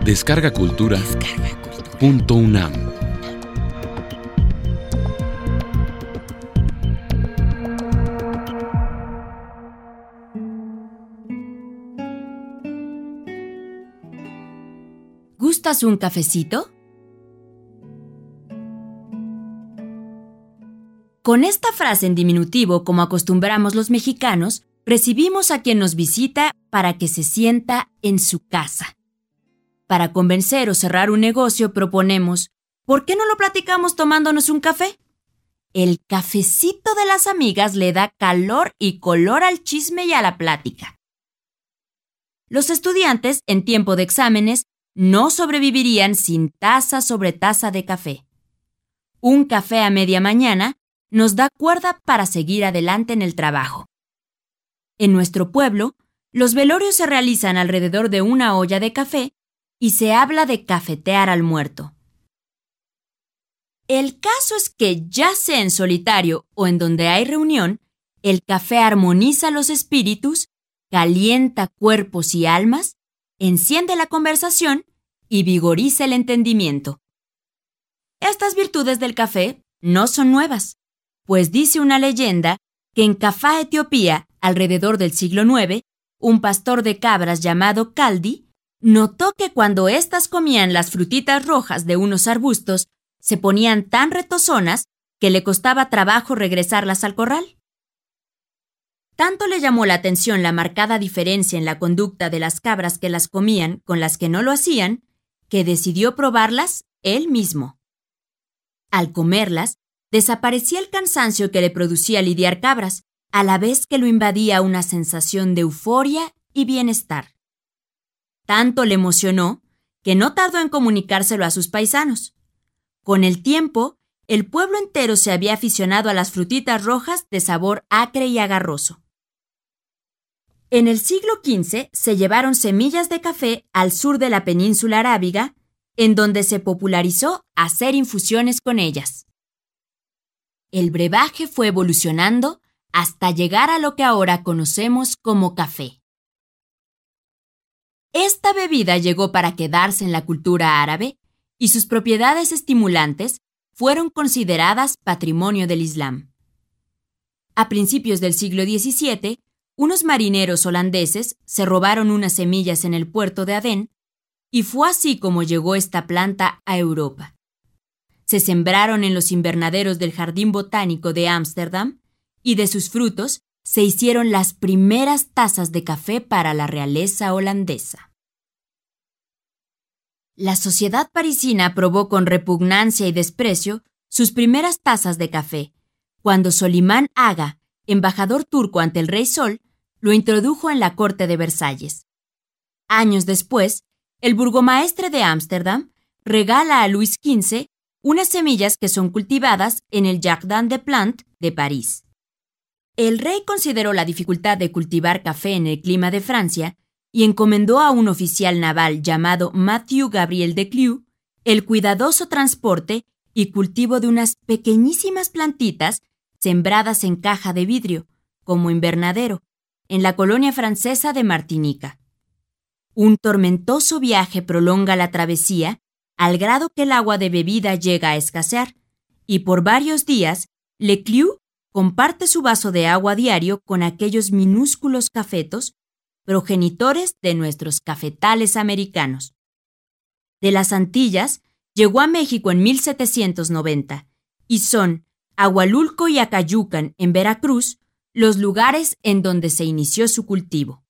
Descarga Cultura. .unam. ¿Gustas un cafecito? Con esta frase en diminutivo, como acostumbramos los mexicanos, recibimos a quien nos visita para que se sienta en su casa. Para convencer o cerrar un negocio proponemos, ¿por qué no lo platicamos tomándonos un café? El cafecito de las amigas le da calor y color al chisme y a la plática. Los estudiantes, en tiempo de exámenes, no sobrevivirían sin taza sobre taza de café. Un café a media mañana nos da cuerda para seguir adelante en el trabajo. En nuestro pueblo, los velorios se realizan alrededor de una olla de café y se habla de cafetear al muerto. El caso es que, ya sea en solitario o en donde hay reunión, el café armoniza los espíritus, calienta cuerpos y almas, enciende la conversación y vigoriza el entendimiento. Estas virtudes del café no son nuevas, pues dice una leyenda que en Cafá, Etiopía, alrededor del siglo IX, un pastor de cabras llamado Caldi notó que cuando éstas comían las frutitas rojas de unos arbustos, se ponían tan retozonas que le costaba trabajo regresarlas al corral. Tanto le llamó la atención la marcada diferencia en la conducta de las cabras que las comían con las que no lo hacían, que decidió probarlas él mismo. Al comerlas, desaparecía el cansancio que le producía lidiar cabras, a la vez que lo invadía una sensación de euforia y bienestar. Tanto le emocionó que no tardó en comunicárselo a sus paisanos. Con el tiempo, el pueblo entero se había aficionado a las frutitas rojas de sabor acre y agarroso. En el siglo XV se llevaron semillas de café al sur de la península arábiga, en donde se popularizó hacer infusiones con ellas. El brebaje fue evolucionando hasta llegar a lo que ahora conocemos como café. Esta bebida llegó para quedarse en la cultura árabe y sus propiedades estimulantes fueron consideradas patrimonio del Islam. A principios del siglo XVII, unos marineros holandeses se robaron unas semillas en el puerto de Adén y fue así como llegó esta planta a Europa. Se sembraron en los invernaderos del Jardín Botánico de Ámsterdam y de sus frutos se hicieron las primeras tazas de café para la realeza holandesa. La sociedad parisina probó con repugnancia y desprecio sus primeras tazas de café, cuando Solimán Aga, embajador turco ante el rey Sol, lo introdujo en la corte de Versalles. Años después, el burgomaestre de Ámsterdam regala a Luis XV unas semillas que son cultivadas en el Jardin des Plantes de París. El rey consideró la dificultad de cultivar café en el clima de Francia y encomendó a un oficial naval llamado Mathieu Gabriel de Clieu el cuidadoso transporte y cultivo de unas pequeñísimas plantitas sembradas en caja de vidrio, como invernadero, en la colonia francesa de Martinica. Un tormentoso viaje prolonga la travesía al grado que el agua de bebida llega a escasear, y por varios días Lecliu comparte su vaso de agua diario con aquellos minúsculos cafetos, progenitores de nuestros cafetales americanos. De las Antillas llegó a México en 1790 y son Agualulco y Acayucan, en Veracruz, los lugares en donde se inició su cultivo.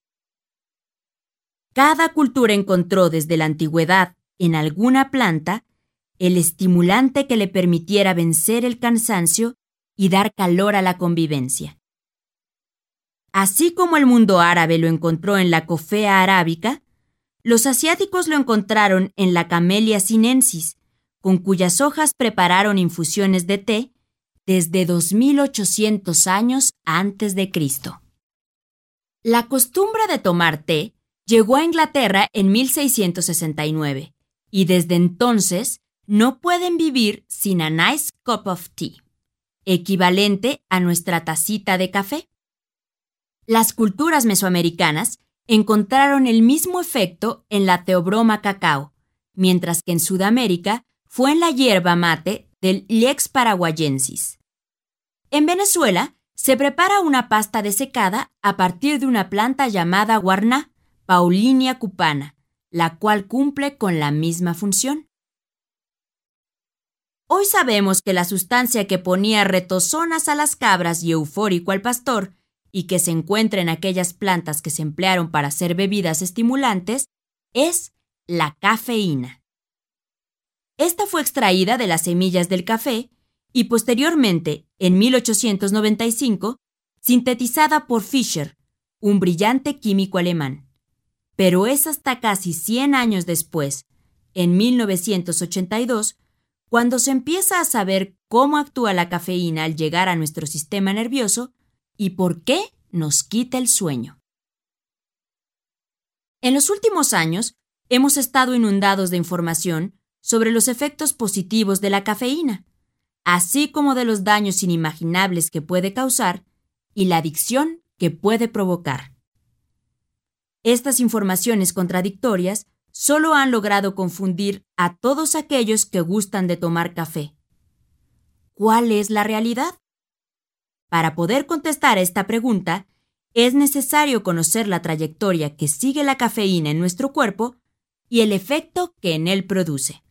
Cada cultura encontró desde la antigüedad en alguna planta el estimulante que le permitiera vencer el cansancio y dar calor a la convivencia. Así como el mundo árabe lo encontró en la cofea arábica, los asiáticos lo encontraron en la Camellia sinensis, con cuyas hojas prepararon infusiones de té desde 2800 años antes de Cristo. La costumbre de tomar té llegó a Inglaterra en 1669 y desde entonces no pueden vivir sin a nice cup of tea, equivalente a nuestra tacita de café. Las culturas mesoamericanas encontraron el mismo efecto en la Theobroma cacao, mientras que en Sudamérica fue en la hierba mate del Ilex paraguayensis. En Venezuela se prepara una pasta desecada a partir de una planta llamada guarná, Paullinia cupana, la cual cumple con la misma función. Hoy sabemos que la sustancia que ponía retozonas a las cabras y eufórico al pastor, y que se encuentra en aquellas plantas que se emplearon para hacer bebidas estimulantes, es la cafeína. Esta fue extraída de las semillas del café y posteriormente, en 1895, sintetizada por Fischer, un brillante químico alemán. Pero es hasta casi 100 años después, en 1982, cuando se empieza a saber cómo actúa la cafeína al llegar a nuestro sistema nervioso y por qué nos quita el sueño. En los últimos años, hemos estado inundados de información sobre los efectos positivos de la cafeína, así como de los daños inimaginables que puede causar y la adicción que puede provocar. Estas informaciones contradictorias solo han logrado confundir a todos aquellos que gustan de tomar café. ¿Cuál es la realidad? Para poder contestar a esta pregunta, es necesario conocer la trayectoria que sigue la cafeína en nuestro cuerpo y el efecto que en él produce.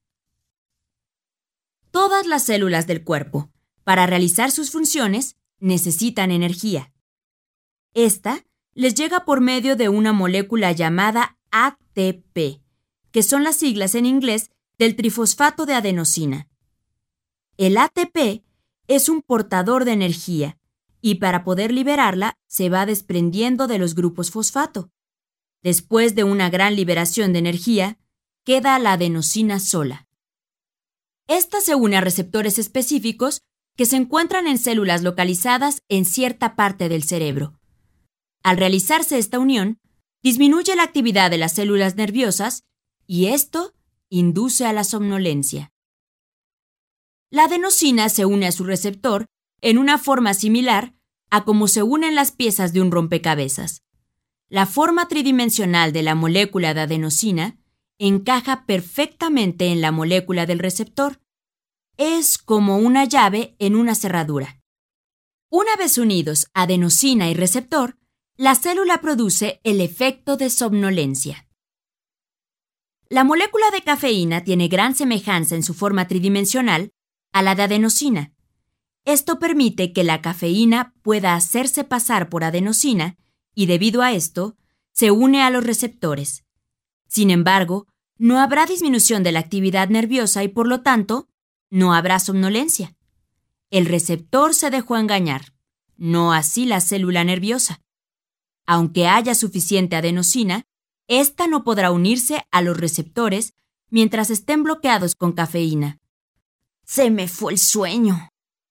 Todas las células del cuerpo, para realizar sus funciones, necesitan energía. Esta les llega por medio de una molécula llamada ATP, que son las siglas en inglés del trifosfato de adenosina. El ATP es un portador de energía y para poder liberarla se va desprendiendo de los grupos fosfato. Después de una gran liberación de energía, queda la adenosina sola. Esta se une a receptores específicos que se encuentran en células localizadas en cierta parte del cerebro. Al realizarse esta unión, disminuye la actividad de las células nerviosas y esto induce a la somnolencia. La adenosina se une a su receptor en una forma similar a cómo se unen las piezas de un rompecabezas. La forma tridimensional de la molécula de adenosina encaja perfectamente en la molécula del receptor. Es como una llave en una cerradura. Una vez unidos adenosina y receptor, la célula produce el efecto de somnolencia. La molécula de cafeína tiene gran semejanza en su forma tridimensional a la de adenosina. Esto permite que la cafeína pueda hacerse pasar por adenosina y debido a esto, se une a los receptores. Sin embargo, no habrá disminución de la actividad nerviosa y por lo tanto, no habrá somnolencia. El receptor se dejó engañar, no así la célula nerviosa. Aunque haya suficiente adenosina, esta no podrá unirse a los receptores mientras estén bloqueados con cafeína. ¡Se me fue el sueño!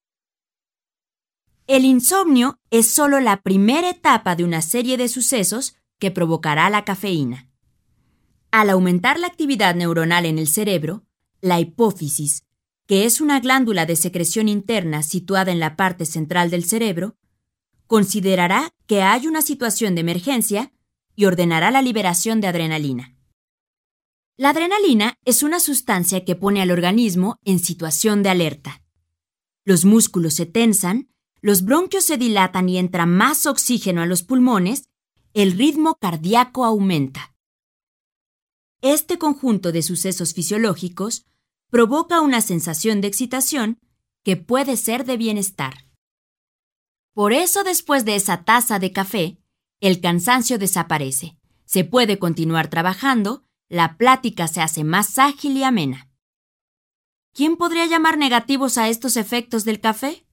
El insomnio es solo la primera etapa de una serie de sucesos que provocará la cafeína. Al aumentar la actividad neuronal en el cerebro, la hipófisis, que es una glándula de secreción interna situada en la parte central del cerebro, considerará que hay una situación de emergencia y ordenará la liberación de adrenalina. La adrenalina es una sustancia que pone al organismo en situación de alerta. Los músculos se tensan, los bronquios se dilatan y entra más oxígeno a los pulmones, el ritmo cardíaco aumenta. Este conjunto de sucesos fisiológicos provoca una sensación de excitación que puede ser de bienestar. Por eso, después de esa taza de café, el cansancio desaparece, se puede continuar trabajando, la plática se hace más ágil y amena. ¿Quién podría llamar negativos a estos efectos del café?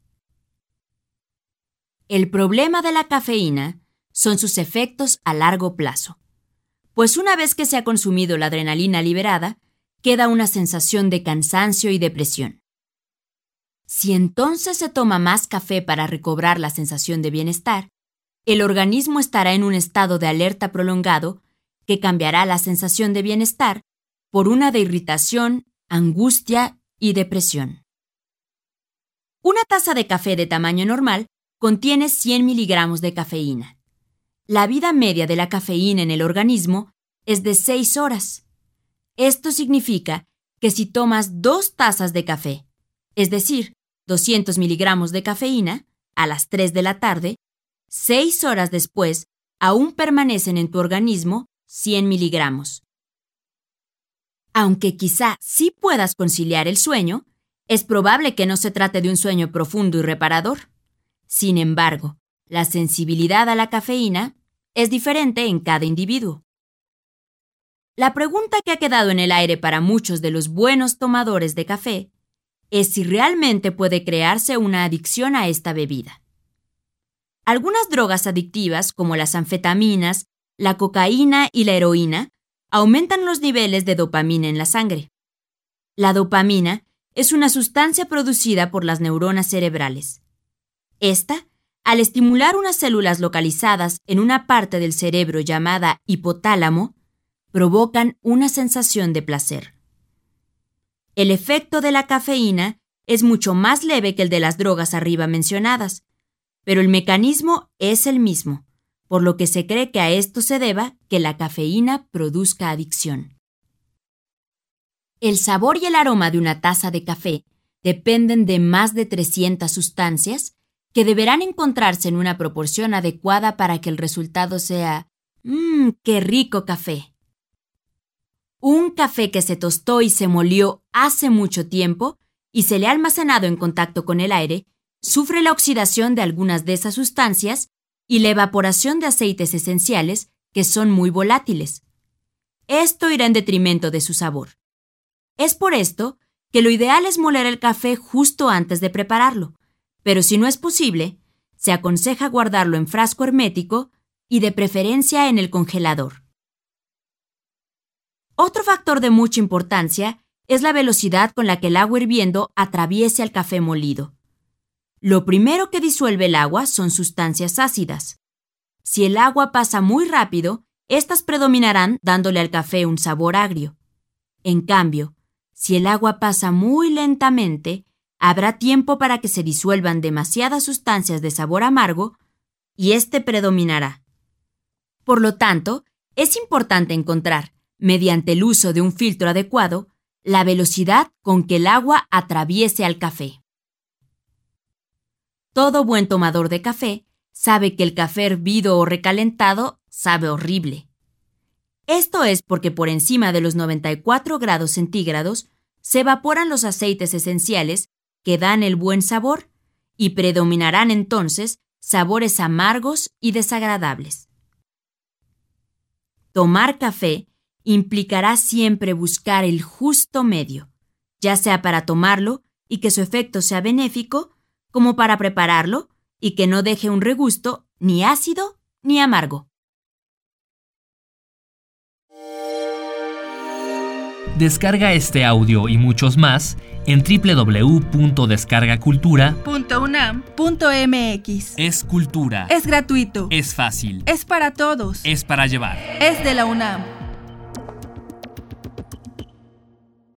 El problema de la cafeína son sus efectos a largo plazo, pues una vez que se ha consumido la adrenalina liberada, queda una sensación de cansancio y depresión. Si entonces se toma más café para recobrar la sensación de bienestar, el organismo estará en un estado de alerta prolongado que cambiará la sensación de bienestar por una de irritación, angustia y depresión. Una taza de café de tamaño normal contiene 100 miligramos de cafeína. La vida media de la cafeína en el organismo es de 6 horas. Esto significa que si tomas 2 tazas de café, es decir, 200 miligramos de cafeína, a las 3 de la tarde, 6 horas después aún permanecen en tu organismo 100 miligramos. Aunque quizá sí puedas conciliar el sueño, es probable que no se trate de un sueño profundo y reparador. Sin embargo, la sensibilidad a la cafeína es diferente en cada individuo. La pregunta que ha quedado en el aire para muchos de los buenos tomadores de café es si realmente puede crearse una adicción a esta bebida. Algunas drogas adictivas, como las anfetaminas, la cocaína y la heroína, aumentan los niveles de dopamina en la sangre. La dopamina es una sustancia producida por las neuronas cerebrales. Esta, al estimular unas células localizadas en una parte del cerebro llamada hipotálamo, provocan una sensación de placer. El efecto de la cafeína es mucho más leve que el de las drogas arriba mencionadas, pero el mecanismo es el mismo, por lo que se cree que a esto se deba que la cafeína produzca adicción. El sabor y el aroma de una taza de café dependen de más de 300 sustancias que deberán encontrarse en una proporción adecuada para que el resultado sea ¡qué rico café! Un café que se tostó y se molió hace mucho tiempo y se le ha almacenado en contacto con el aire, sufre la oxidación de algunas de esas sustancias y la evaporación de aceites esenciales que son muy volátiles. Esto irá en detrimento de su sabor. Es por esto que lo ideal es moler el café justo antes de prepararlo, pero si no es posible, se aconseja guardarlo en frasco hermético y de preferencia en el congelador. Otro factor de mucha importancia es la velocidad con la que el agua hirviendo atraviesa el café molido. Lo primero que disuelve el agua son sustancias ácidas. Si el agua pasa muy rápido, estas predominarán dándole al café un sabor agrio. En cambio, si el agua pasa muy lentamente, habrá tiempo para que se disuelvan demasiadas sustancias de sabor amargo y este predominará. Por lo tanto, es importante encontrar, mediante el uso de un filtro adecuado, la velocidad con que el agua atraviese al café. Todo buen tomador de café sabe que el café hervido o recalentado sabe horrible. Esto es porque por encima de los 94 grados centígrados se evaporan los aceites esenciales que dan el buen sabor y predominarán entonces sabores amargos y desagradables. Tomar café implicará siempre buscar el justo medio, ya sea para tomarlo y que su efecto sea benéfico, como para prepararlo y que no deje un regusto ni ácido ni amargo. Descarga este audio y muchos más en www.descargacultura.unam.mx. Es cultura. Es gratuito. Es fácil. Es para todos. Es para llevar. Es de la UNAM.